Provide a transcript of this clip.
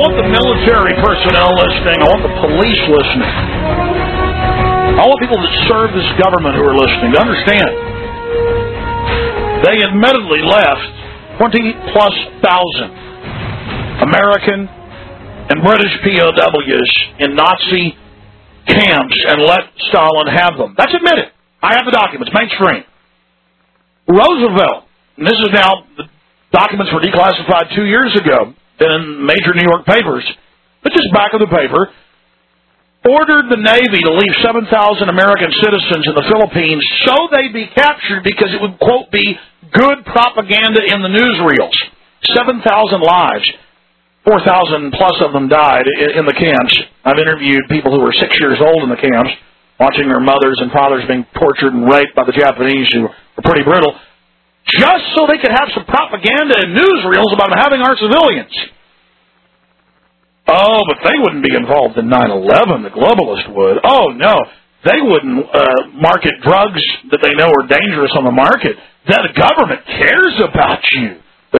want the military personnel listening. I want the police listening. I want people that serve this government who are listening to understand. They admittedly left 20-plus thousand American and British POWs in Nazi camps and let Stalin have them. That's admitted. I have the documents, mainstream. Roosevelt, and this is now, the documents were declassified 2 years ago, been in major New York papers, but just back of the paper, ordered the Navy to leave 7,000 American citizens in the Philippines so they'd be captured because it would, quote, be good propaganda in the newsreels. 7,000 lives. 4,000 plus of them died in the camps. I've interviewed people who were 6 years old in the camps, watching their mothers and fathers being tortured and raped by the Japanese, who were pretty brutal, just so they could have some propaganda and newsreels about having our civilians. Oh, but they wouldn't be involved in 9/11. The globalists would. Oh, no. They wouldn't market drugs that they know are dangerous on the market. The government cares about you.